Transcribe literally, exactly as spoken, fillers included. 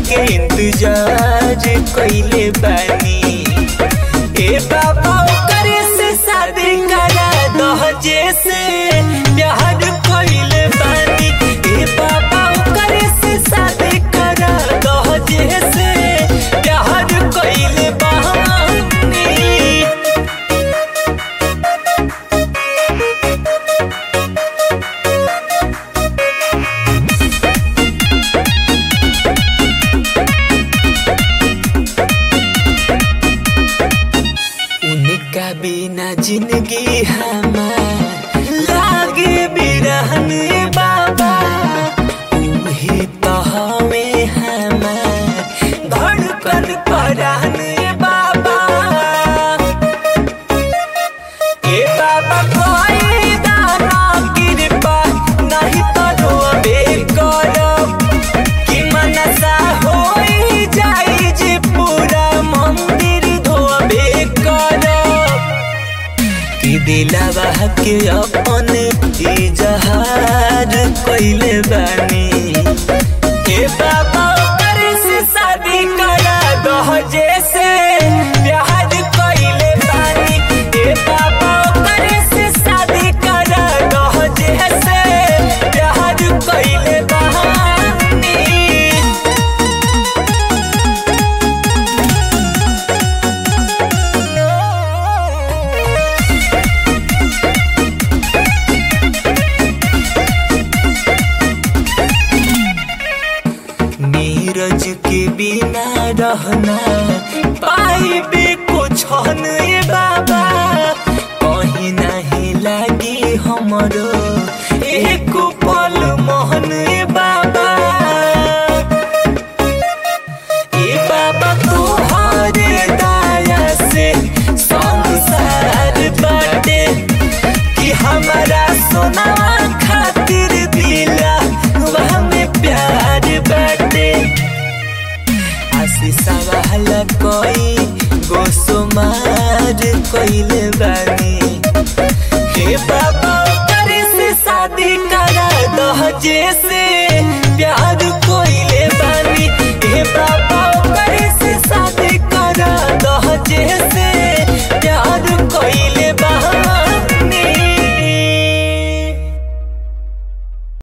के इंतजार कइले बानी। ए बाबा ओकरे से शादी करा दहजे से प्यार कइले बानी। ए बाबा ओकरे से शादी करा दहजे से प्यार कइले बानी। उनका बिना जिंदगी हमार लागे बिरहन बाबा। उहे तो हमें हमार धड़कन परान बाबा। ए बाबा कोई दाना कृपा नहीं तो रोबे करब कि मनसा होई जाई जे पूरा मंदिर धोबे करब। कि दिलवा के अपन इजहार कइले बानी। ए बाबा ओकरे से शादी करा दहजे से प्यार कइले बानी। ए बाबा ओकरे से शादी करा दहजे से प्यार कइले बानी। नीरज के बिना रहना पाइबे कुछ नहीं बाबा। कहीं नहीं लागी हमरो एक पल मोहन बाबा। ए बाबा तोहरे दया से संसार बाटे कि हमारा सोना खातिर दिला वह में प्यार बाटे। आशीष वाला कोई गोसुमार कइले बानी। हे बाबा ओकरे से शादी करा दहजे से